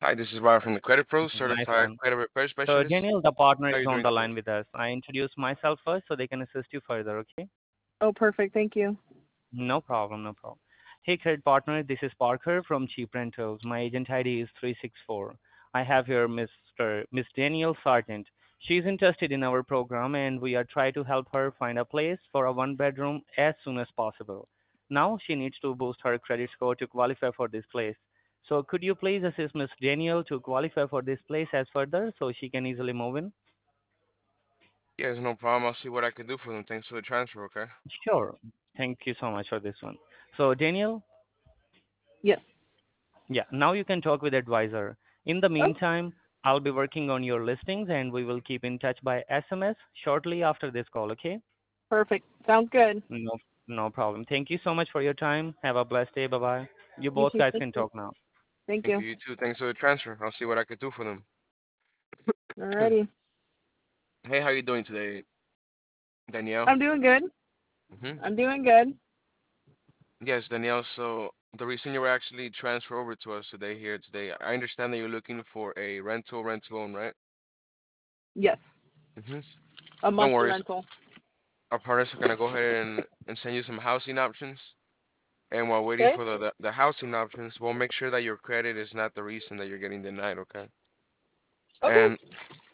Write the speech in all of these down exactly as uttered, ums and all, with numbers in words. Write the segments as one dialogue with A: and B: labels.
A: Hi, this is Ryan from the Credit Pro,
B: Nice
A: certified
B: one.
A: credit repair
B: So,
A: specialist.
B: Daniel, the partner
A: How are
B: is
A: you
B: on
A: doing
B: the
A: today?
B: line with us. I introduce myself first so they can assist you further, okay?
C: Oh, perfect. Thank you.
B: No problem, no problem. Hey, credit partner, this is Parker from Cheap Rentals. My agent I D is three six four. I have here Mister Miss Danielle Sargent. She's interested in our program and we are trying to help her find a place for a one bedroom as soon as possible. Now she needs to boost her credit score to qualify for this place. So could you please assist Miss Danielle to qualify for this place as further so she can easily move in?
A: Yes, no problem. I'll see what I can do for them. Thanks for the transfer, okay?
B: Sure. Thank you so much for this one. So Danielle,
C: Yes.
B: yeah, now you can talk with advisor. In the
C: Oh,
B: meantime, I'll be working on your listings and we will keep in touch by S M S shortly after this call, okay?
C: perfect. Sounds good.
B: No, no problem. Thank you so much for your time. Have a blessed day. Bye-bye. You
C: You
B: both
C: too.
B: guys
C: Thank
B: can
C: you.
B: talk now.
C: Thank
A: Thank
C: you.
A: you, you too. Thanks for the transfer. I'll see what I can do for them.
C: Alrighty.
A: Hey, how you doing today, Danielle?
C: I'm doing good.
A: hmm
C: I'm doing good.
A: Yes, Danielle. So the reason you were actually transferred over to us today here today, I understand that you're looking for a rental rent loan, right?
C: Yes.
A: hmm
C: A
A: No
C: monthly
A: worries.
C: rental.
A: Our partners are gonna go ahead and, and send you some housing options. And while waiting
C: Okay.
A: for the, the the housing options, we'll make sure that your credit is not the reason that you're getting denied, okay?
C: Okay.
A: And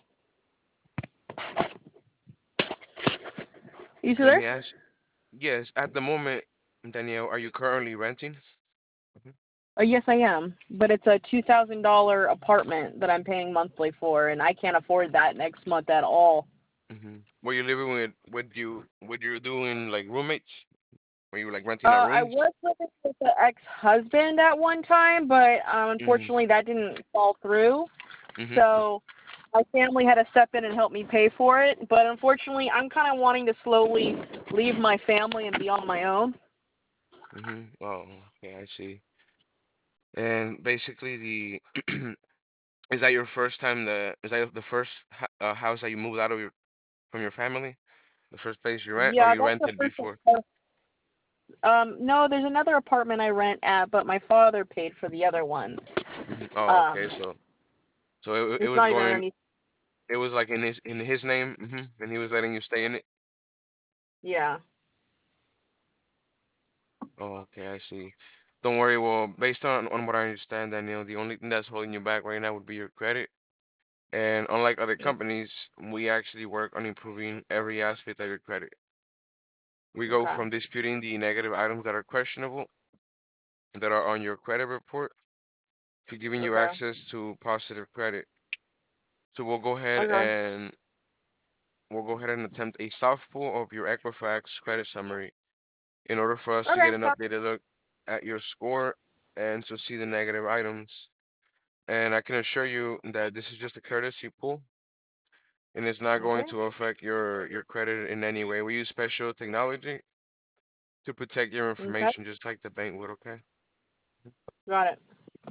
C: You still
A: let
C: there?
A: me ask, yes, at the moment, Danielle, are you currently renting? hmm
C: Oh, yes, I am. But it's a two thousand dollar apartment that I'm paying monthly for, and I can't afford that next month at all.
A: hmm Were you living with with you with you doing like roommates? Were you like renting out
C: Uh, I
A: rooms?
C: was living with the ex-husband at one time, but um,
A: hmm
C: unfortunately that didn't fall through.
A: hmm
C: So my family had to step in and help me pay for it. But unfortunately, I'm kind of wanting to slowly leave my family and be on my own.
A: hmm Oh, okay, I see. And basically, the is that your first time the is that the first h- uh, house that you moved out of your from your family? The first place you rent, or
C: Yeah,
A: you
C: that's the
A: rented
C: first.
A: before?
C: Um, no, there's another apartment I rent at, but my father paid for the other one.
A: hmm Oh,
C: Um,
A: okay. So so it it
C: it's
A: was
C: not even
A: going.
C: underneath.
A: It was like in his in his name, hmm and he was letting you stay in it.
C: Yeah.
A: Oh, okay, I see. Don't worry. Well, based on on what I understand, Daniel, the only thing that's holding you back right now would be your credit. And unlike other companies, we actually work on improving every aspect of your credit. We go
C: Okay.
A: from disputing the negative items that are questionable, that are on your credit report, to giving you
C: Okay.
A: access to positive credit. So we'll go ahead
C: Okay.
A: and we'll go ahead and attempt a soft pull of your Equifax credit summary in order for us to
C: Okay.
A: get an
C: So,
A: updated look at your score and to see the negative items. And I can assure you that this is just a courtesy pull and it's not going
C: okay.
A: to affect your your credit in any way. We use special technology to protect your
C: Okay.
A: information just like the bank would, okay?
C: Got it.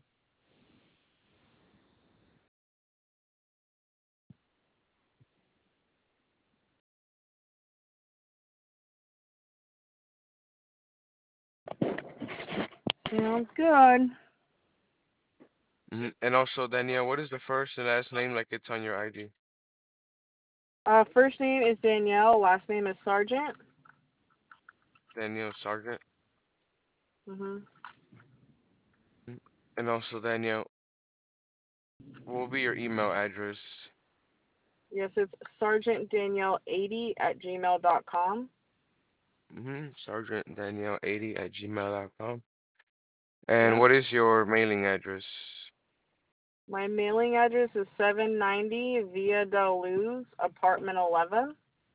C: Sounds good.
A: hmm And also, Danielle, what is the first and last name like it's on your I D?
C: Uh, first name is Danielle. Last name is Sargent.
A: Danielle Sargent.
C: Mhm.
A: Mhm. And also, Danielle, what will be your email address?
C: Yes, it's Sergeant Danielle eighty at gmail dot com.
A: Mm-hmm. Sergeant Danielle eighty at gmail dot com. And
C: Yep.
A: what is your mailing address?
C: My mailing address is seven ninety Via del Luz, apartment eleven.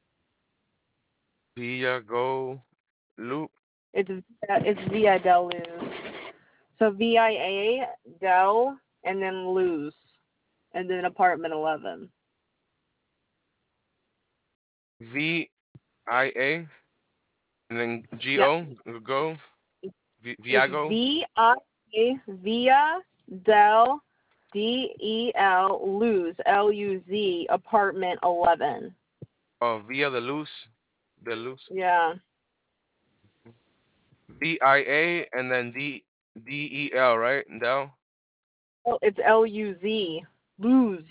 A: Villa Go Loop.
C: It's it's Via del Luz. So V I A Del and then Luz and then apartment eleven.
A: V I A and then G
C: Yeah,
A: O Go Vi-
C: it's
A: Viago.
C: V I A Via Del D E L Luz L U Z apartment eleven.
A: Oh, Via the Luz. The Luz.
C: Yeah.
A: V I A and then D D E L, right? Del.
C: Oh, it's L U Z. Lose.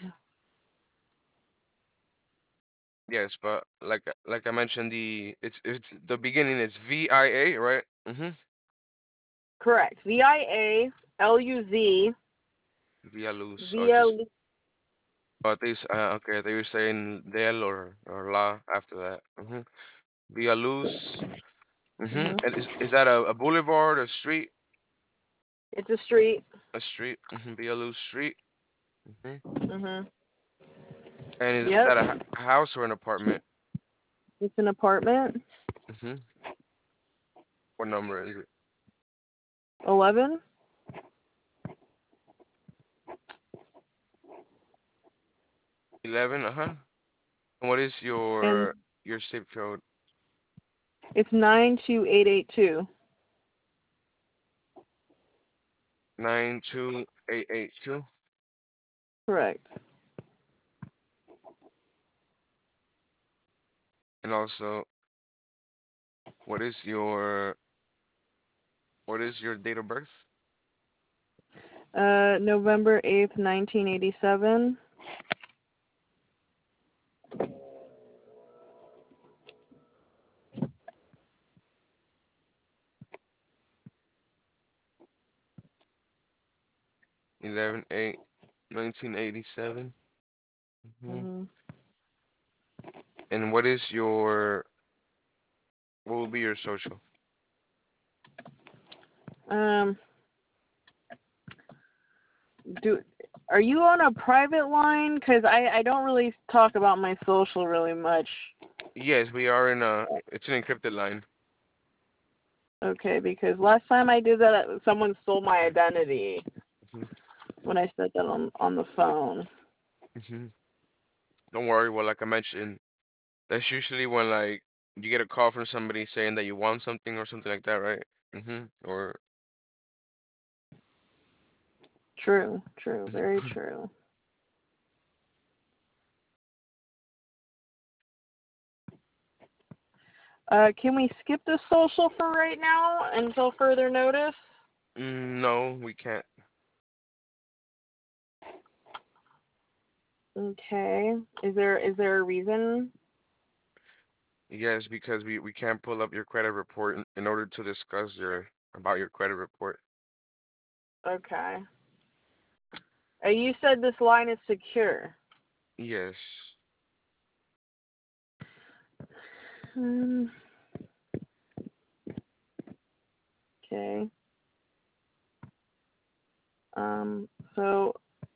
A: Yes, but like like I mentioned, the it's it's the beginning is V I A, right? Mm-hmm.
C: Correct. V I A L U Z.
A: Via luz or
C: Via.
A: just but this uh, okay, they were saying del or or la after that. Mm-hmm. Via luz. Mm-hmm.
C: Mhm.
A: And is is that a, a boulevard, a street,
C: It's a street.
A: a street? Mm-hmm. Via luz street. Mm-hmm.
C: Mhm.
A: And is
C: Yep.
A: that a, h- a house or an apartment?
C: It's an apartment.
A: Mm-hmm. What number is it?
C: Eleven.
A: Eleven. Uh huh. And what is
C: And
A: your your zip code?
C: it's nine two eight eight two.
A: Nine two eight eight two.
C: Correct.
A: And also, what is your what is your date of birth?
C: Uh, November eighth, nineteen eighty-seven.
A: Eleven eight nineteen eighty seven. Mm-hmm.
C: Mhm.
A: And what is your what will be your social?
C: Um, do are you on a private line? Cause I I don't really talk about my social really much.
A: Yes, we are in a it's an encrypted line.
C: Okay, because last time I did that, someone stole my identity
A: Hmm.
C: when I said that on on the phone.
A: Hmm. Don't worry. Well, like I mentioned, that's usually when like you get a call from somebody saying that you want something or something like that, right? Hmm. Or
C: True, true, very true. Uh, can we skip the social for right now until further notice?
A: mm, no, we can't.
C: Okay. Is there is there a reason?
A: Yes, because we we can't pull up your credit report in, in order to discuss your about your credit report.
C: Okay. Uh, you said this line is secure.
A: Yes.
C: Um, okay. Um. So,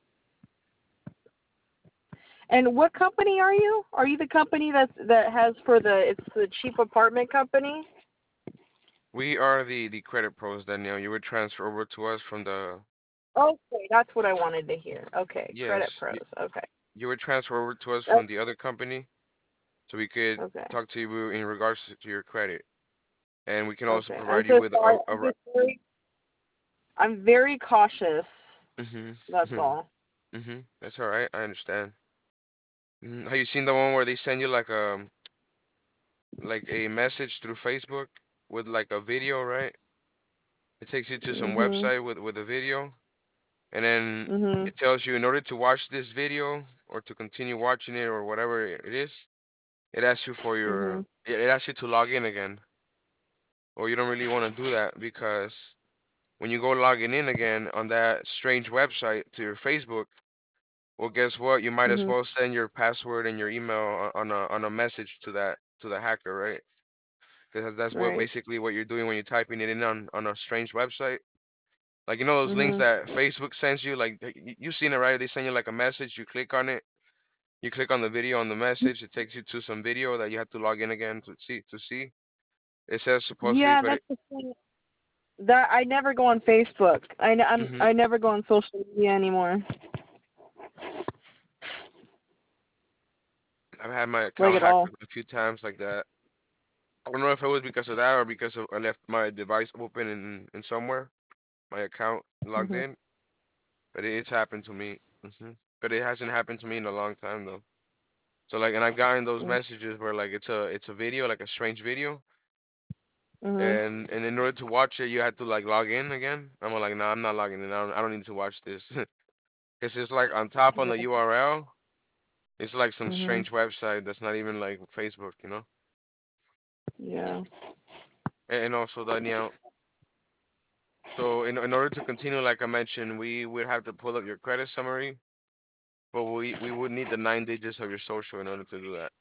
C: and what company are you? Are you the company that that has for the it's the cheap apartment company?
A: We are the the credit pros, Danielle. You would transfer over to us from the
C: Okay, that's what I wanted to hear. Okay, credit
A: yes,
C: pros.
A: you,
C: Okay.
A: you would transfer over to us
C: Oh,
A: from the other company, so we could
C: okay.
A: talk to you in regards to your credit, and we can also
C: Okay. I'm
A: provide you
C: so
A: with a
C: sorry.
A: a.
C: I'm
A: ri-
C: just very I'm very cautious.
A: Mhm.
C: That's
A: Mhm.
C: all.
A: Mhm. That's all right. I understand. Mhm. Have you seen the one where they send you like a like a message through Facebook with like a video, right? It takes you to some
C: Mhm.
A: website with with a video, and then
C: Mhm.
A: it tells you in order to watch this video or to continue watching it or whatever it is, it asks you for your
C: Mhm.
A: it it asks you to log in again. Or you don't really want to do that because when you go logging in again on that strange website to your Facebook, well, guess what? You might as
C: Mhm.
A: well send your password and your email on a on a message to that to the hacker, right? Because that's what
C: Right.
A: basically what you're doing when you're typing it in on on a strange website. Like you know those links
C: Mhm.
A: that Facebook sends you, like y- you've seen it, right? They send you like a message, you click on it, you click on the video on the message, it takes you to some video that you have to log in again to see to see. It says supposedly,
C: Yeah,
A: but
C: that's
A: it.
C: the thing. That I never go on Facebook. I n- I'm
A: Hmm.
C: I never go on social media anymore.
A: I've had my
C: Like
A: account
C: at
A: hacked
C: all.
A: a few times like that. I don't know if it was because of that or because of I left my device open in in somewhere, my account logged
C: Mhm.
A: in, but it, it's happened to me. Hmm. But it hasn't happened to me in a long time though. So like, and I've gotten those
C: Mhm.
A: messages where like it's a it's a video, like a strange video,
C: Mhm.
A: and and in order to watch it, you had to like log in again. I'm like, nah, I'm not logging in. I don't, I don't need to watch this. Cause it's like on top on
C: Yeah.
A: the U R L, it's like some
C: Mhm.
A: strange website that's not even like Facebook, you know.
C: Yeah.
A: And, and also, Danielle, so in in order to continue, like I mentioned, we would have to pull up your credit summary, but we we would need the nine digits of your social in order to do that.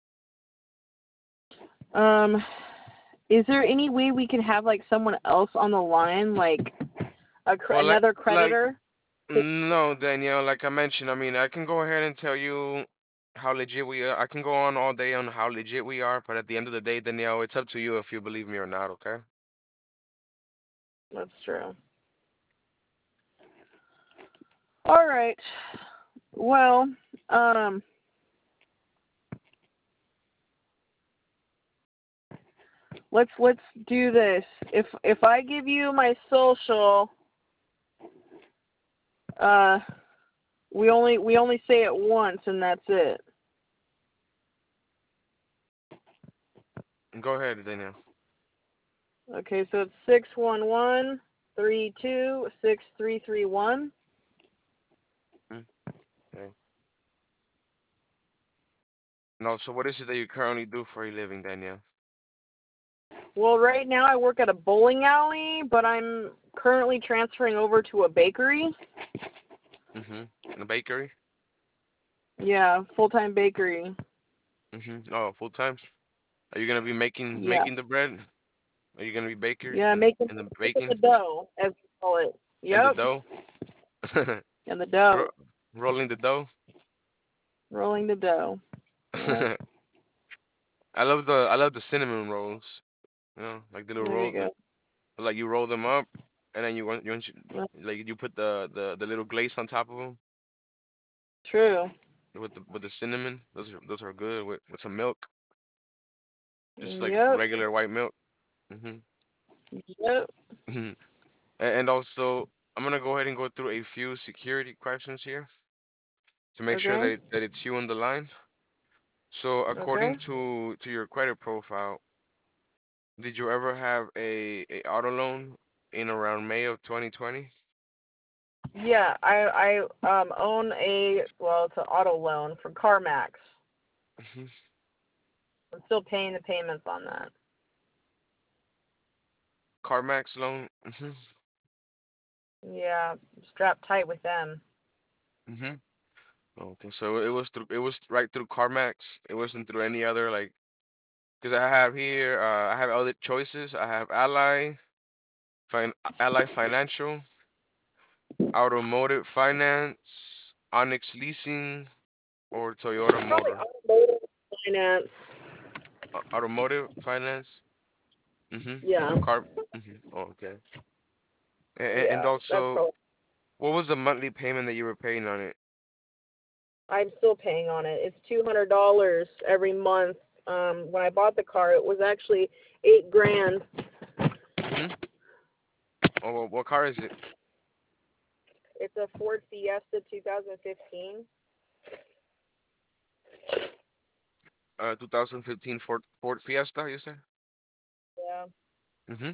C: Um, is there any way we can have like someone else on the line, like a cr-
A: Well, like
C: another
A: like
C: creditor?
A: no, Danielle, like I mentioned, I mean, I can go ahead and tell you how legit we are. I can go on all day on how legit we are, but at the end of the day, Danielle, it's up to you if you believe me or not, okay?
C: That's true. All right. Well, um, let's let's do this. If if I give you my social, uh, we only we only say it once and that's it.
A: Go ahead, Danielle.
C: Okay, so it's six one one three two six three three one.
A: Mm, okay. No, so what is it that you currently do for a living, Danielle?
C: Well, right now I work at a bowling alley, but I'm currently transferring over to a bakery.
A: Mm-hmm. In a bakery?
C: Yeah, full-time bakery.
A: Mm-hmm. Oh, full time? Are you gonna be making
C: Yeah.
A: making the bread? Are you gonna be baker
C: Yeah,
A: in
C: making
A: in the
C: making the
A: baking
C: dough, as we call it.
A: and the
C: Yep,
A: dough?
C: and the dough,
A: Ro rolling the dough?
C: rolling the dough. Yep.
A: I love the I love the cinnamon rolls. You know, like the little
C: There you
A: roll, the,
C: go.
A: like you roll them up, and then you want you, want you
C: Well,
A: like you put the, the the little glaze on top of them
C: true.
A: with the with the cinnamon. Those are those are good with with some milk, just like
C: Yep.
A: regular white milk. hmm
C: Yep.
A: hmm And, and also, I'm gonna go ahead and go through a few security questions here to make sure that
C: Okay.
A: it, that it's you on the line. So, according
C: Okay.
A: to to your credit profile, did you ever have a a auto loan in around May of twenty twenty?
C: Yeah, I I um own a well, it's an auto loan for CarMax.
A: Mhm.
C: I'm still paying the payments on that.
A: CarMax loan. hmm
C: Yeah, strapped tight with them.
A: hmm Okay, so it was through it was right through CarMax. It wasn't through any other like because I have here uh, I have other choices. I have Ally, fin Ally Financial, Automotive Finance, Onyx Leasing, or Toyota
C: Probably
A: Motor.
C: automotive finance.
A: Uh, Automotive Finance. Mm-hmm.
C: Yeah.
A: Car. Mm-hmm. Oh, okay. And, and
C: Yeah, that's
A: also,
C: probably.
A: what was the monthly payment that you were paying on it?
C: I'm still paying on it. It's two hundred dollars every month. Um, when I bought the car, it was actually eight grand.
A: Mm-hmm. Oh, well, what car is it?
C: It's a Ford Fiesta twenty fifteen.
A: Uh, twenty fifteen Ford Ford Fiesta, you said?
C: Yeah.
A: Mm-hmm.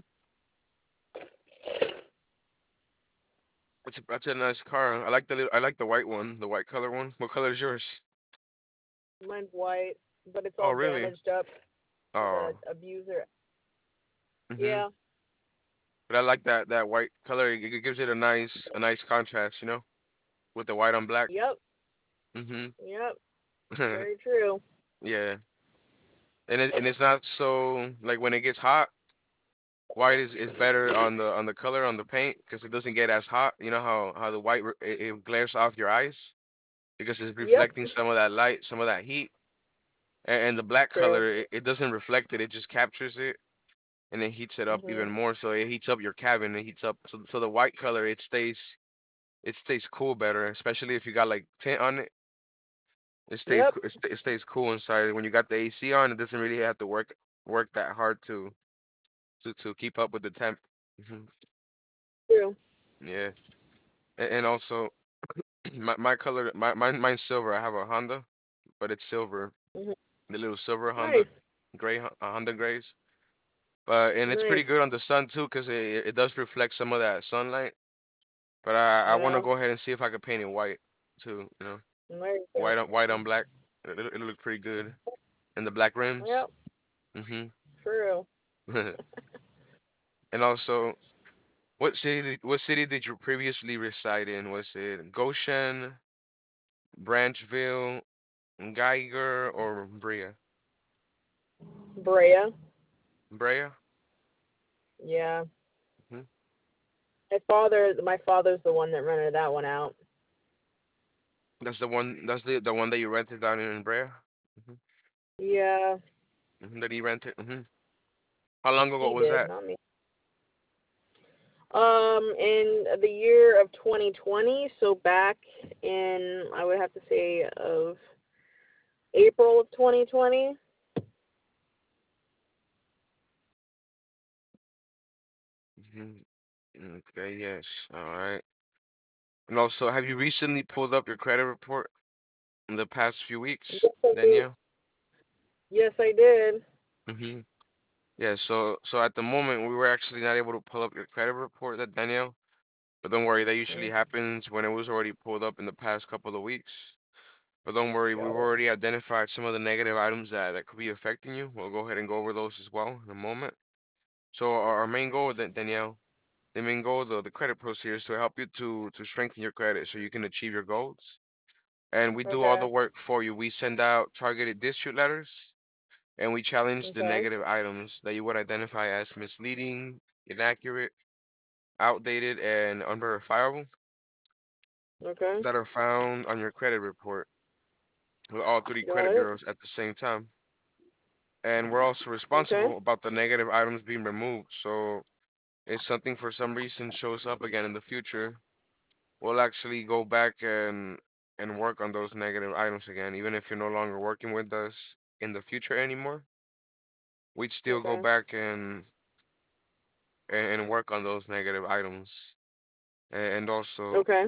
A: That's a, that's a nice car. I like the little, I like the white one, the white color one. What color is yours?
C: Mine's white, but it's
A: Oh,
C: all
A: really?
C: damaged up from the
A: Oh.
C: abuser.
A: Mm-hmm.
C: Yeah.
A: But I like that that white color. It, it gives it a nice a nice contrast, you know, with the white on black.
C: Yep.
A: Mm-hmm.
C: Yep. Very true.
A: Yeah. And it, and it's not so like when it gets hot, white is, is better on the on the color on the paint because it doesn't get as hot. You know how how the white re- it, it glares off your eyes because it's
C: Yep.
A: reflecting some of that light, some of that heat. And, and the black
C: True.
A: color it, it doesn't reflect it; it just captures it and it heats it up even
C: Mhm.
A: more. So it heats up your cabin. It heats up so so the white color it stays it stays cool better, especially if you got like tint on it. It stays
C: Yep.
A: co- it, sta it stays cool inside. When you got the A C on, it doesn't really have to work work that hard to to to keep up with the temp. hmm
C: True.
A: Yeah, and, and also my my color my mine mine's silver. I have a Honda, but it's silver.
C: Mhm.
A: The little silver
C: Nice.
A: Honda, gray Hon- uh, Honda grays. But and it's pretty
C: Nice.
A: good on the sun too, cause it it does reflect some of that sunlight. But I I
C: You
A: want to
C: know?
A: go ahead and see if I could paint it white too. You know,
C: There you go.
A: white on white on black. It, it'll, it'll look pretty good. And the black rims.
C: Yep,
A: Mhm.
C: true.
A: And also, what city did, what city did you previously reside in? Was it Goshen, Branchville, Geiger, or Brea?
C: Brea.
A: Brea?
C: Yeah.
A: Hmm.
C: My father, my father's the one that rented that one out.
A: That's the one. That's the the one that you rented down in Brea. Hmm.
C: Yeah,
A: Hmm. That he rented. Hmm. How long ago
C: he
A: was
C: did,
A: that?
C: not me. Um, in the year of twenty twenty, so back in, I would have to say, of April of twenty twenty.
A: Hmm. Okay. Yes. All right. And also, have you recently pulled up your credit report in the past few weeks,
C: Yes, I did.
A: Danielle?
C: Yes, I did.
A: Hmm. Yeah. So so at the moment, we were actually not able to pull up your credit report, that Danielle. But don't worry, that usually
C: Mm,
A: happens when it was already pulled up in the past couple of weeks. But don't worry, we've
C: got it.
A: already identified some of the negative items that, that could be affecting you. We'll go ahead and go over those as well in a moment. So our, our main goal, Dan- Danielle, the main goal of the, the credit pros here is to help you to to strengthen your credit so you can achieve your goals. And we do all
C: Okay.
A: the work for you. We send out targeted dispute letters and we challenge the
C: Okay.
A: negative items that you would identify as misleading, inaccurate, outdated, and unverifiable
C: Okay.
A: that are found on your credit report with all three
C: Got
A: credit
C: it.
A: bureaus at the same time. And we're also
C: Okay.
A: responsible about the negative items being removed. So if something for some reason shows up again in the future, we'll actually go back and and work on those negative items again. Even if you're no longer working with us in the future anymore, we'd still go
C: Okay.
A: back and and, and work on those negative items. A- And also
C: Okay.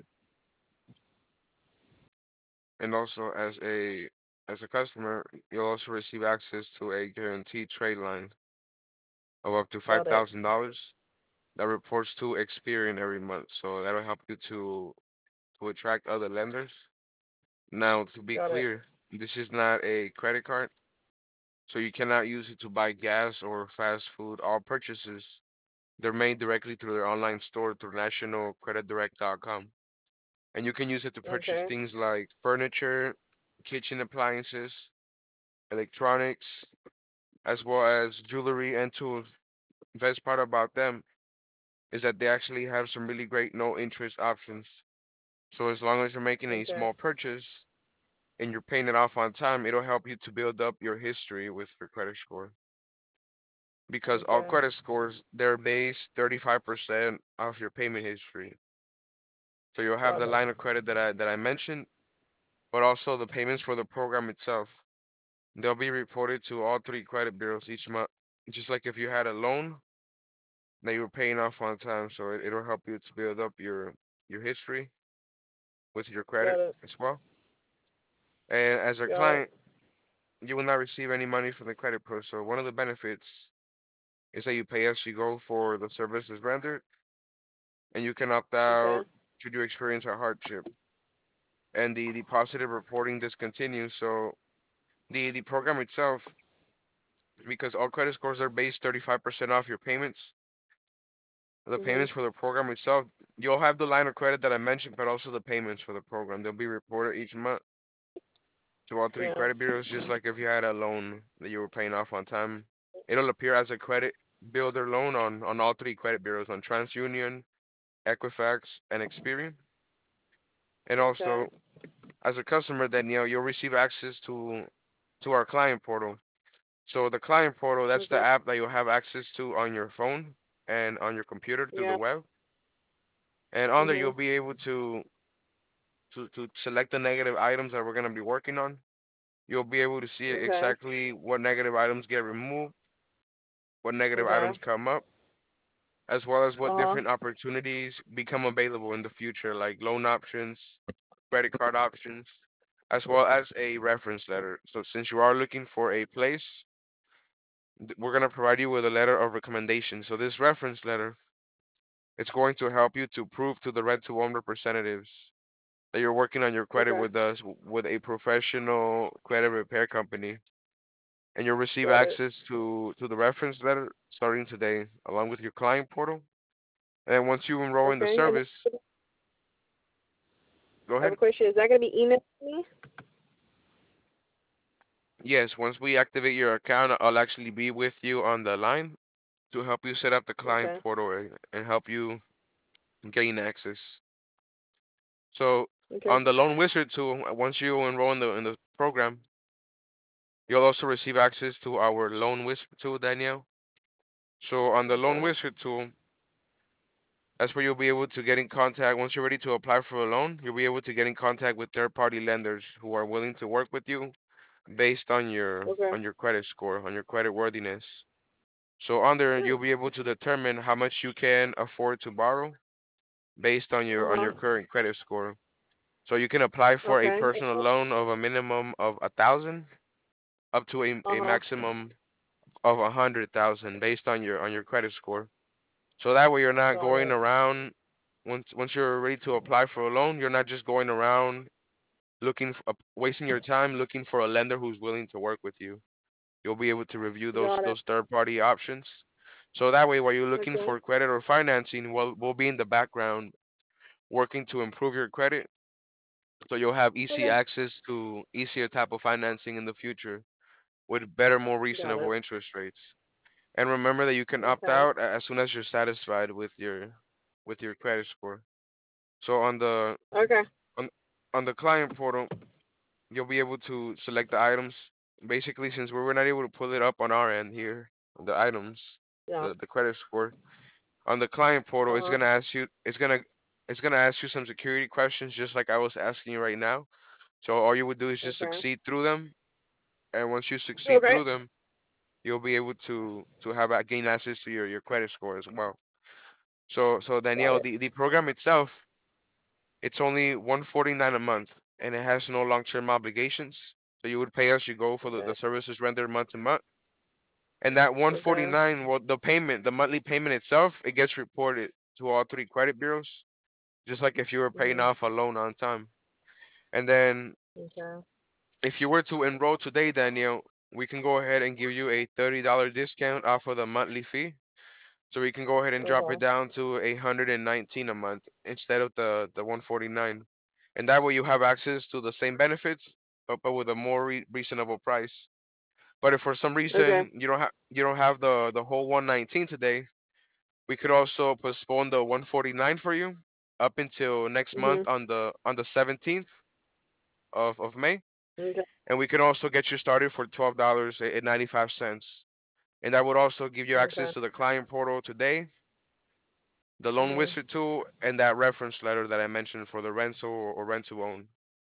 A: and also as a as a customer, you'll also receive access to a guaranteed trade line of up to five
C: Got it.
A: thousand dollars that reports to Experian every month. So that'll help you to to attract other lenders. Now, to be
C: Got it.
A: clear, this is not a credit card, so you cannot use it to buy gas or fast food. All purchases, they're made directly through their online store through national credit direct dot com. And you can use it to purchase
C: Okay.
A: things like furniture, kitchen appliances, electronics, as well as jewelry and tools. The best part about them is that they actually have some really great no interest options. So as long as you're making a
C: Okay.
A: small purchase and you're paying it off on time, it'll help you to build up your history with your credit score. Because all
C: Okay.
A: credit scores, they're based thirty-five percent off your payment history. So you'll have
C: Got
A: the
C: it.
A: line of credit that I that I mentioned, but also the payments for the program itself. They'll be reported to all three credit bureaus each month. Just like if you had a loan that you were paying off on time, so it, it'll help you to build up your your history with your credit
C: Got it.
A: as well. And as a
C: Got it.
A: client, you will not receive any money from the credit pro. So one of the benefits is that you pay as you go for the services rendered, and you can opt
C: Okay.
A: out should you experience a hardship. And the, the positive reporting discontinues. So the the program itself, because all credit scores are based thirty-five percent off your payments, the
C: Mhm.
A: payments for the program itself, you'll have the line of credit that I mentioned, but also the payments for the program. They'll be reported each month to all three
C: Yeah.
A: credit bureaus, just like if you had a loan that you were paying off on time. It'll appear as a credit builder loan on, on all three credit bureaus, on TransUnion, Equifax, and Experian. And
C: Okay.
A: also, as a customer, then you know you'll receive access to to our client portal. So the client portal, that's the
C: Okay.
A: app that you'll have access to on your phone and on your computer through the
C: Yeah.
A: web. And on there, you'll
C: Mhm.
A: be able to to to select the negative items that we're gonna be working on. You'll be able to see
C: Okay.
A: exactly what negative items get removed, what negative
C: Okay.
A: items come up, as well as what
C: Uh huh.
A: different opportunities become available in the future, like loan options, credit card options, as well as a reference letter. So since you are looking for a place, th- we're gonna provide you with a letter of recommendation. So this reference letter It's going to help you to prove to the rent to own representatives that you're working on your credit
C: Okay.
A: with us w- with a professional credit repair company, and you'll receive
C: Got it.
A: access to to the reference letter starting today, along with your client portal. And once you enroll in the
C: Okay. And
A: service, go
C: I have
A: ahead.
C: a question. Is that going to be emailed to me?
A: Yes, once we activate your account, I'll actually be with you on the line to help you set up the client
C: Okay.
A: portal and and help you gain access. So
C: Okay.
A: on the Loan Wizard tool, uh, once you enroll in the in the program, you'll also receive access to our Loan Wizard tool, Danielle. So on the Loan
C: Okay.
A: Wizard tool, that's where you'll be able to get in contact. Once you're ready to apply for a loan, you'll be able to get in contact with third-party lenders who are willing to work with you based on your
C: Okay.
A: on your credit score, on your credit worthiness. So on there,
C: Hmm.
A: you'll be able to determine how much you can afford to borrow based on your
C: Uh
A: on
C: huh.
A: your current credit score. So you can apply for a
C: Okay.
A: personal loan of a minimum of a thousand up to a,
C: Uh
A: a
C: huh.
A: maximum of a hundred thousand based on your on your credit score. So that way you're not
C: Got
A: going
C: it.
A: around once once you're ready to apply for a loan, you're not just going around looking for, wasting your time looking for a lender who's willing to work with you. You'll be able to review those
C: Got it.
A: those third party options. So that way while you're looking
C: Okay.
A: for credit or financing, we'll we'll be in the background working to improve your credit. So you'll have easy
C: Okay.
A: access to easier type of financing in the future with better, more
C: Got
A: reasonable
C: it.
A: interest rates. And remember that you can opt
C: Okay.
A: out a- as soon as you're satisfied with your with your credit score. So on the
C: Okay.
A: on on the client portal, you'll be able to select the items. Basically, since we were not able to pull it up on our end here, the items,
C: Yeah.
A: the the credit score on the client portal,
C: Uh
A: it's
C: huh.
A: gonna ask you, it's gonna it's gonna ask you some security questions, just like I was asking you right now. So all you would do is just
C: Okay.
A: succeed through them, and once you succeed
C: Okay.
A: through them, you'll be able to to have a- gain access to your your credit score as well. So so
C: Got
A: Danielle,
C: it.
A: the the program itself, it's only one forty-nine a month, and it has no long-term obligations. So you would pay as you go for the,
C: Okay.
A: the services rendered month to month. And that
C: Okay.
A: one forty-nine, well, the payment, the monthly payment itself, it gets reported to all three credit bureaus, just like if you were paying
C: Mhm.
A: off a loan on time. And then
C: Okay.
A: if you were to enroll today, Danielle, we can go ahead and give you a thirty dollars discount off of the monthly fee. So we can go ahead and drop it
C: Okay.
A: down to a hundred and nineteen a month instead of the the one forty-nine, and that way you have access to the same benefits, but but with a more re- reasonable price. But if for some
C: Okay.
A: reason you don't have you don't have the the whole one nineteen today, we could also postpone the one forty-nine for you up until next
C: Mhm.
A: month on the on the seventeenth of of May,
C: Okay.
A: and we can also get you started for twelve dollars and ninety-five cents, and that would also give you
C: Okay.
A: access to the client portal today, the loan
C: Mhm.
A: wizard tool, and that reference letter that I mentioned for the rental or, or rent to own.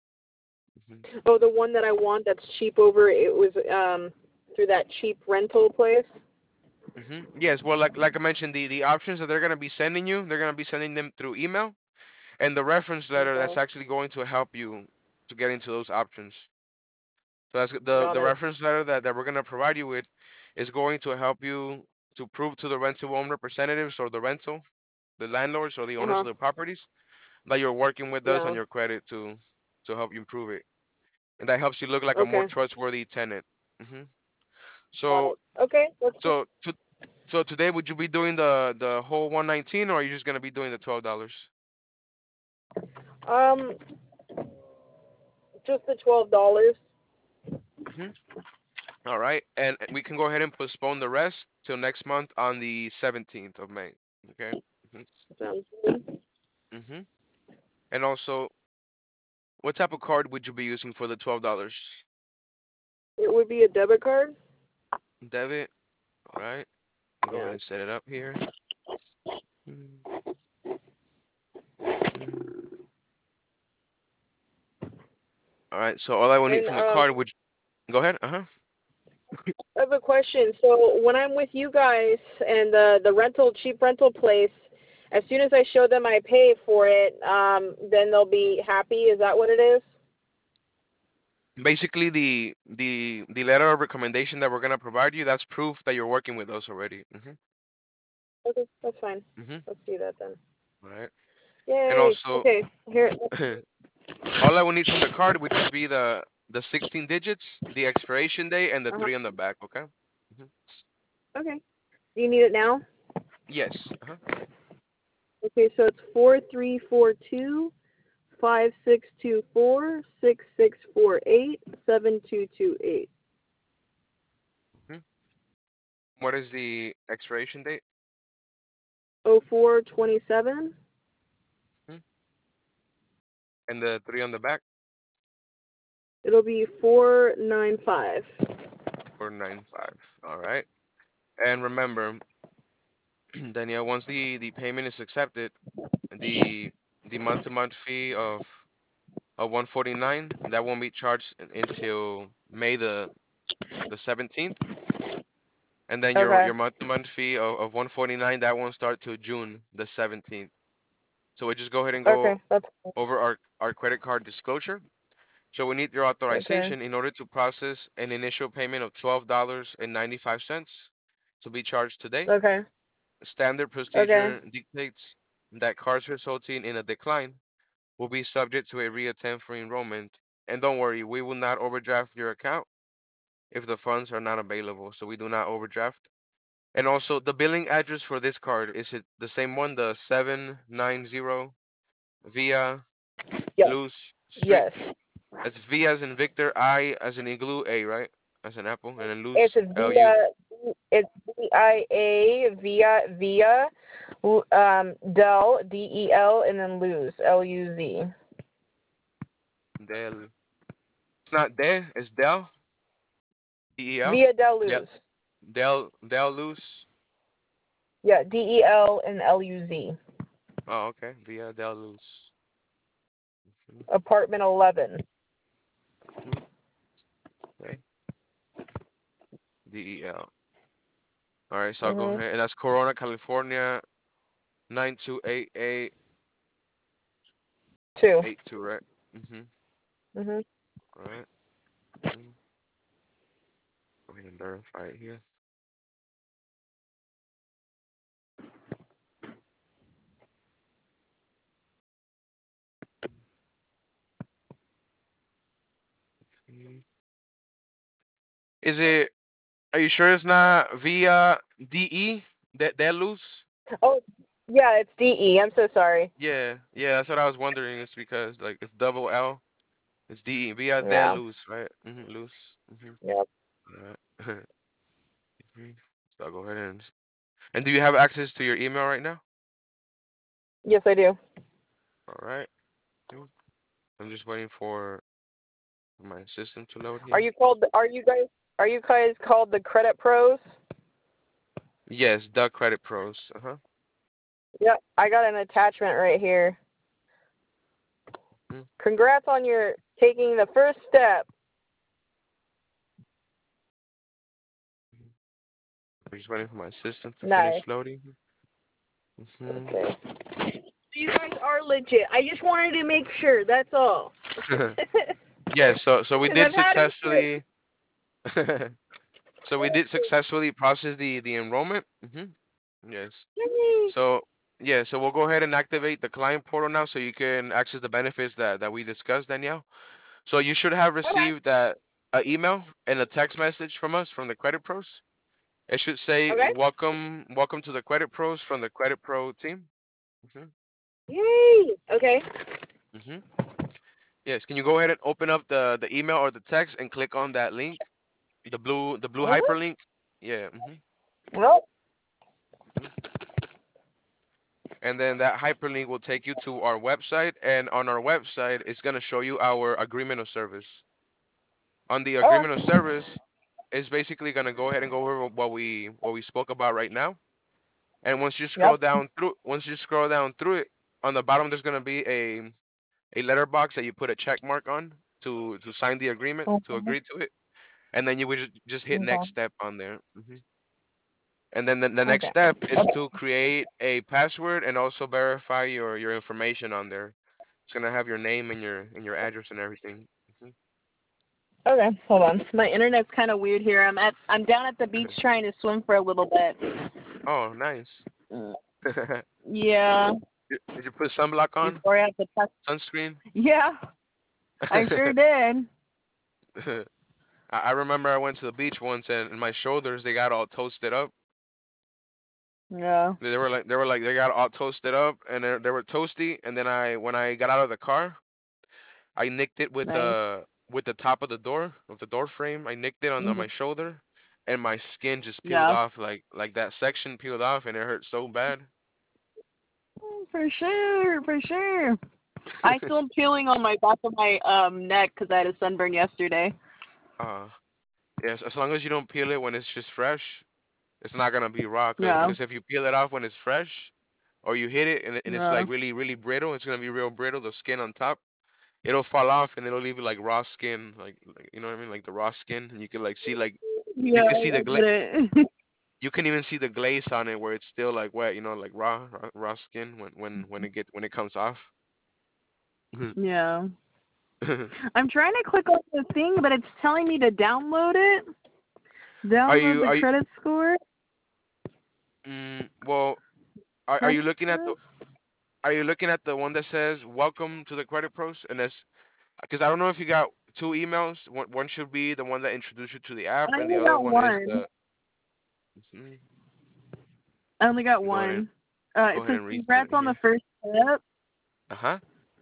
A: Hmm.
C: Oh, the one that I want that's cheap over. It was um through that cheap rental place.
A: Hmm. Yes, well, like like I mentioned, the the options that they're gonna be sending you, they're gonna be sending them through email, and the reference letter that's
C: Okay.
A: actually going to help you to get into those options. So that's the
C: Got
A: the
C: it.
A: reference letter that, that we're gonna provide you with is going to help you to prove to the rent to own representatives or the rental, the landlords or the
C: Uh
A: owners
C: huh.
A: of the properties that you're working with us on
C: Yeah.
A: your credit to to help you improve it, and that helps you look like a more
C: Okay.
A: trustworthy tenant. Hmm.
C: Got
A: So
C: it. Okay. Let's see.
A: so to, so today would you be doing the the whole one nineteen, or are you just gonna be doing the twelve dollars?
C: Um, just the twelve dollars.
A: Hmm. All right, and we can go ahead and postpone the rest till next month on the seventeenth of May. Okay. Hmm.
C: Sounds good.
A: Hmm. And also, what type of card would you be using for the twelve dollars?
C: It would be a debit card.
A: Debit. All right. Go ahead
C: Yeah.
A: and set it up here. Mm, mm. All right. So all I will need
C: And
A: from the
C: um,
A: card would go ahead. Uh huh.
C: I have a question. So when I'm with you guys and the the rental cheap rental place, as soon as I show them I pay for it, um, then they'll be happy. Is that what it is?
A: Basically, the the the letter of recommendation that we're gonna provide you, that's proof that you're working with us already. Hmm.
C: Okay, that's fine.
A: Mhm.
C: Let's do that then.
A: All right. And
C: Yay.
A: also,
C: Okay. Here.
A: all I will need from the card would just be the the sixteen digits, the expiration date, and the
C: Uh-huh.
A: three on the back. Okay. Mhm.
C: Okay. Do you need it now?
A: Yes. Uh-huh.
C: Okay, so it's four three four two five six two four six six four eight seven two two eight.
A: Mhm. What is the expiration date?
C: Oh four twenty seven.
A: Mhm. And the three on the back?
C: It'll be four nine five.
A: four nine five. All right. And remember, Danielle, once the the payment is accepted, the the month to month fee of of one forty-nine that won't be charged un- until May the the seventeenth, and then your
C: Okay.
A: your month to month fee of, of one forty-nine that won't start till June the seventeenth. So we just go ahead and go
C: Okay, that's
A: over our our credit card disclosure. So we need your
C: okay.
A: authorization in order to process an initial payment of twelve dollars and ninety-five cents to be charged today.
C: Okay.
A: Standard
C: Okay.
A: procedure dictates that cards resulting in a decline will be subject to a reattempt for enrollment. And don't worry, we will not overdraft your account if the funds are not available. So we do not overdraft. And also, the billing address for this card, is it the same one, the seven ninety Via
C: Yes.
A: Luz Street?
C: Yes.
A: That's V as in Victor, I as in Igloo, A, right? As an apple, and then
C: It's
A: Luz,
C: a
A: L U.
C: via. It's V I A via via um Del D E L and then lose L U Z.
A: Del. It's not De, it's Del, D E L.
C: Via Del
A: Del,
C: Luz.
A: Del, Del Luz.
C: Yeah, D E L and L U Z.
A: Oh, okay. Via Del Luz. Mhm,
C: Apartment eleven.
A: mhm, okay. D E L. All right, so I'll go
C: Mhm.
A: ahead. And that's Corona, California, nine two eight eight
C: Two.
A: eight two, right? Mm-hmm.
C: Mhm.
A: All right. Mm, go ahead and verify it here. Mm. Is it, are you sure it's not via D E? De, De Luz?
C: Oh, yeah, it's D E. I'm so sorry.
A: Yeah, yeah, that's what I was wondering. It's because, like, it's double L. It's D E. Via De
C: Yeah.
A: Luz, right? Mm-hmm. Luz. Mm-hmm.
C: Yep.
A: All right. Mhm. So I'll go ahead and, and do you have access to your email right now?
C: Yes, I do.
A: All right. Cool. I'm just waiting for my system to load
C: Are
A: here.
C: you called? Are you guys? Are you guys called the Credit Pros?
A: Yes, the Credit Pros. Uh-huh.
C: Yep. I got an attachment right here.
A: Mm-hmm.
C: Congrats on your taking the first step.
A: I'm just waiting for my system to
C: Nice.
A: finish loading. Mm-hmm.
C: Okay. You guys are legit. I just wanted to make sure. That's all.
A: Yes, so so we
C: Because
A: did
C: I've had them too.
A: successfully so we did successfully process the the enrollment. Hmm. Yes.
C: Yay.
A: So yeah, so we'll go ahead and activate the client portal now so you can access the benefits that that we discussed, Danielle. So you should have
C: Okay.
A: received that an email and a text message from us from the Credit Pros. It should say
C: Okay.
A: welcome welcome to the Credit Pros from the Credit Pro team. Hmm.
C: Yay. Okay.
A: Hmm. Yes, can you go ahead and open up the the email or the text and click on that link, the blue the blue
C: Mhm.
A: hyperlink? Yeah. Hmm.
C: Well.
A: Hmm. And then that hyperlink will take you to our website, and on our website, it's gonna show you our agreement of service. On the agreement of
C: Okay.
A: service, it's basically gonna go ahead and go over what we what we spoke about right now. And once you scroll
C: Yep.
A: down through, once you scroll down through it, on the bottom there's gonna be a a letter box that you put a check mark on to to sign the agreement to
C: Mhm.
A: agree to it, and then you would just, just hit next
C: Okay.
A: step on there. Hmm. And then the, the next
C: Okay.
A: step is to create a password and also verify your your information on there. It's gonna have your name and your and your address and everything. Hmm.
C: Okay. Hold on. My internet's kind of weird here. I'm at. I'm down at the beach trying to swim for a little bit.
A: Oh, nice.
C: Mm,
A: Did
C: yeah.
A: did you put sunblock on?
C: Before I have to touch.
A: Sunscreen?
C: Yeah, I sure did.
A: I I remember I went to the beach once and, and my shoulders they got all toasted up.
C: Yeah.
A: They were like they were like they got all toasted up and they, they were toasty. And then I when I got out of the car, I nicked it with
C: Nice.
A: the with the top of the door of the door frame. I nicked it on, on
C: Hmm.
A: my shoulder, and my skin just peeled
C: Yeah.
A: off like like that section peeled off, and it hurt so bad.
C: For sure, for sure. I still am peeling on my back of my um neck because I had a sunburn yesterday.
A: uh, yes, as long as you don't peel it when it's just fresh, it's not gonna be raw. Cause,
C: Yeah.
A: 'cause if you peel it off when it's fresh, or you hit it and, it- and it's
C: Yeah.
A: like really really brittle, it's gonna be real brittle. The skin on top, it'll fall off and it'll leave you like raw skin, like, like you know what I mean, like the raw skin, and you can like see like you
C: Yeah,
A: can see the
C: I
A: gla-
C: get it.
A: you can even see the glaze on it where it's still like wet, you know, like raw raw, raw skin when when when it get when it comes off.
C: Yeah. I'm trying to click on the thing, but it's telling me to download it.
A: Are
C: Download
A: you
C: the
A: are you
C: credit score.
A: mm, well are, are
C: Press
A: you looking at the
C: this.
A: are you looking at the one that says welcome to the credit pros? And that's because I don't know if you got two emails. One one should be the one that introduced you to the app,
C: I
A: and the
C: only
A: other
C: got
A: one is
C: one.
A: the. Mhm.
C: I only got
A: Go ahead and
C: one. Uh,
A: go
C: it
A: ahead
C: says
A: and read through
C: congrats
A: it
C: on the
A: here.
C: first step,
A: Uh huh.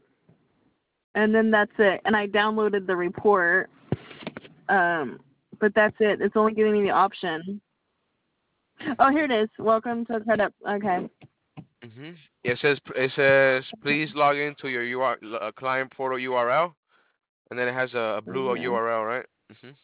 C: and then that's it. And I downloaded the report. Um, but that's it. It's only giving me the option. Oh, here it is. Welcome to credit. Okay.
A: Mhm. It says it says please log into your U R uh, client portal U R L, and then it has a, a blue
C: Okay.
A: U R L, right? Mhm.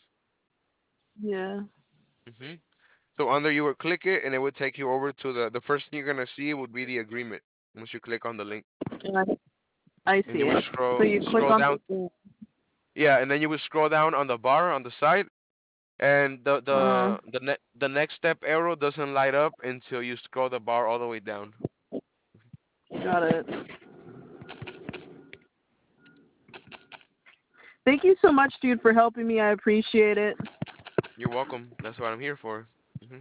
C: Yeah.
A: Mhm. So under you would click it, and it would take you over to the the first thing you're gonna see would be the agreement once you click on the link,
C: And I, I
A: and
C: see
A: you would
C: it. So
A: scroll
C: you click
A: scroll
C: on
A: down.
C: the thing.
A: Yeah, and then you would scroll down on the bar on the side, and the
C: Uh,
A: the the ne the next step arrow doesn't light up until you scroll the bar all the way down.
C: got it. Thank you so much, dude, for helping me. I appreciate it.
A: You're welcome. That's what I'm here for. Hmm.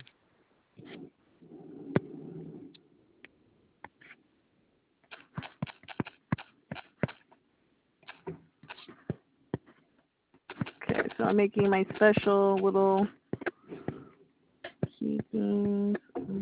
C: Okay, so I'm making my special little keeping.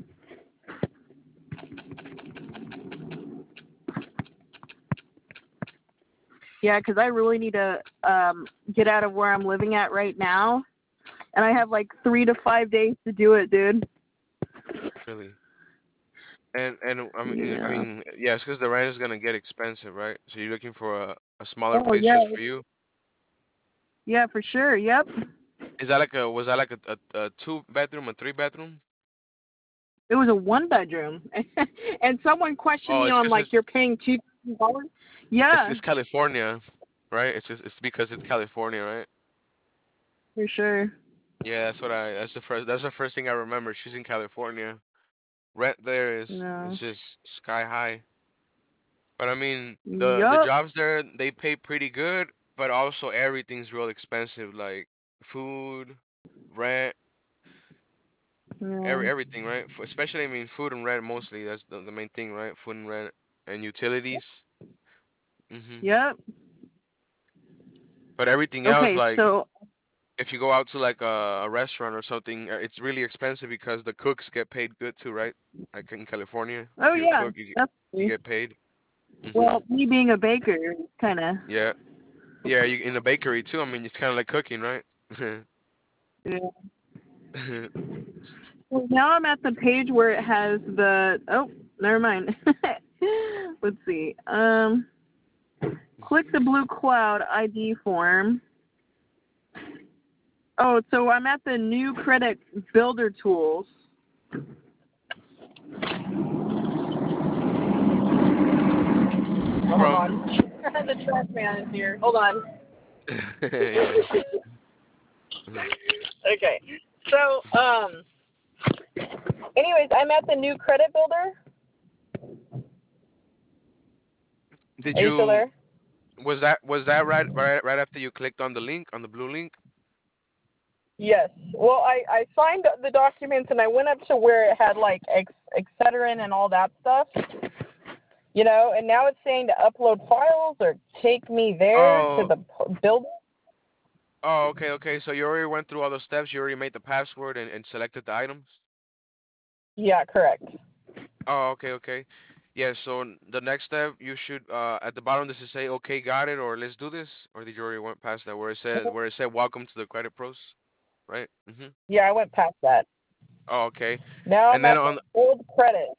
C: Yeah, because I really need to um, get out of where I'm living at right now, and I have like three to five days to do it, dude.
A: Really. And and I mean I
C: Yeah.
A: mean yeah, it's because the rent is gonna get expensive, right? So you're looking for a, a smaller
C: Oh
A: place
C: yeah,
A: just for you.
C: yeah, for sure. Yep.
A: Is that like a was that like a, a, a two bedroom, a three bedroom?
C: It was a one bedroom, and someone questioned
A: Oh,
C: me
A: it's
C: on
A: because
C: like
A: it's
C: you're paying two thousand dollars.
A: it's
C: Yeah,
A: it's California, right? It's just it's because it's California, right?
C: for sure.
A: Yeah, that's what I that's the first that's the first thing I remember. She's in California. Rent there is is
C: No.
A: just sky high. But I mean, the the
C: Yup.
A: jobs there they pay pretty good, but also everything's real expensive, like food, rent,
C: Yeah.
A: every everything, right? F- Especially I mean, food and rent mostly. That's the, the main thing, right? Food and rent and utilities. Hmm.
C: Yep.
A: But everything else,
C: Okay,
A: like
C: so
A: if you go out to like a, a restaurant or something, uh, it's really expensive because the cooks get paid good too, right? Like in California,
C: oh
A: if you're a
C: yeah,
A: cook, you get
C: that's
A: you
C: me.
A: get paid. Hmm.
C: Well, me being a baker, kind of.
A: Yeah, yeah. You in a bakery too. I mean, it's kind of like cooking, right?
C: Yeah. Well, now I'm at the page where it has the. Oh, never mind. Let's see. Um, click the blue cloud I D form. Oh, so I'm at the new credit builder tools. Oh, hold
A: From
C: on. The trash man is here. Hold on.
A: yeah. Mhm.
C: Okay. So, um, anyways, I'm at the new credit builder.
A: Did
C: Are you still
A: you
C: there?
A: was that was that right right right after you clicked on the link on the blue link?
C: Yes. Well, I I signed the documents and I went up to where it had like ex Excedrin and all that stuff, you know, and now it's saying to upload files or take me there to
A: Oh,
C: the p- building.
A: oh, okay, okay. So you already went through all the steps. You already made the password and, and selected the items.
C: Yeah, correct.
A: Oh, okay, okay. Yeah, so n- the next step you should uh at the bottom does it say okay, got it, or let's do this, or did you already went past that where it said where it said welcome to the credit pros, right? Mm-hmm.
C: Yeah, I went past that.
A: Oh, okay.
C: Now
A: And
C: I'm
A: then
C: at the
A: on
C: old credit.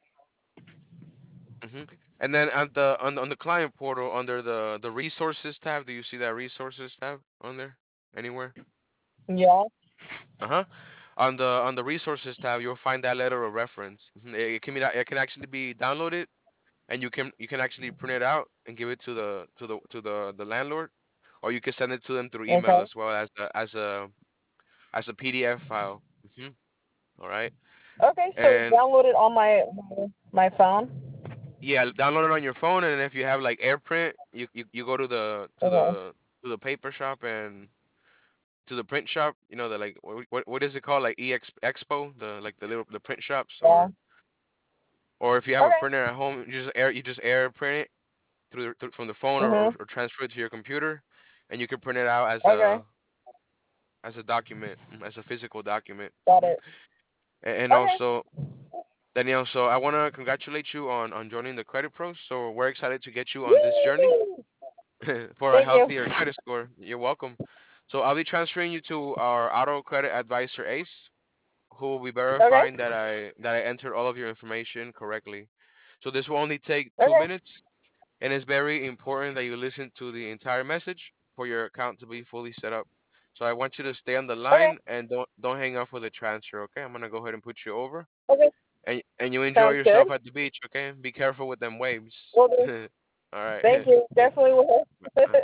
A: mm-hmm. And then on the on the- on the client portal under the the resources tab, do you see that resources tab on there anywhere?
C: Yeah.
A: Uh-huh. On the on the resources tab, you'll find that letter of reference. Mhm. It, it can be it can actually be downloaded and you can you can actually print it out and give it to the to the to the the landlord, or you can send it to them through email
C: Okay.
A: as well as a as a as a P D F file. Hmm. All right,
C: Okay, so
A: and
C: download it on my my phone.
A: yeah, download it on your phone, and if you have like AirPrint, you you, you go to the to
C: Okay.
A: the to the paper shop and to the print shop. You know the like what what, what is it called, like E X Expo, the like the little the print shops,
C: Yeah.
A: or or if you have a
C: Okay.
A: printer at home, you just air you just air print it through, through from the phone, or, or
C: Mhm.
A: or transfer it to your computer, and you can print it out as
C: Okay.
A: a as a document, mm, as a physical document.
C: Got
A: Hmm.
C: it.
A: And, and
C: Okay.
A: also, Danielle, so I want to congratulate you on on joining the Credit Pros. So we're excited to get you on this journey
C: Woo!
A: for a
C: Thank you.
A: healthier credit score. You're welcome. So I'll be transferring you to our auto credit advisor Ace, who will be
C: Okay.
A: verifying that I that I entered all of your information correctly. So this will only take two
C: Okay.
A: minutes, and it's very important that you listen to the entire message for your account to be fully set up. So I want you to stay on the
C: Okay.
A: line and don't don't hang up for the transfer, okay? I'm gonna go ahead and put you over.
C: Okay.
A: And and you enjoy
C: Sounds good.
A: yourself at the beach, okay? Be careful with them waves.
C: Will do.
A: All right.
C: Thank you.
A: Bye.
C: Definitely will.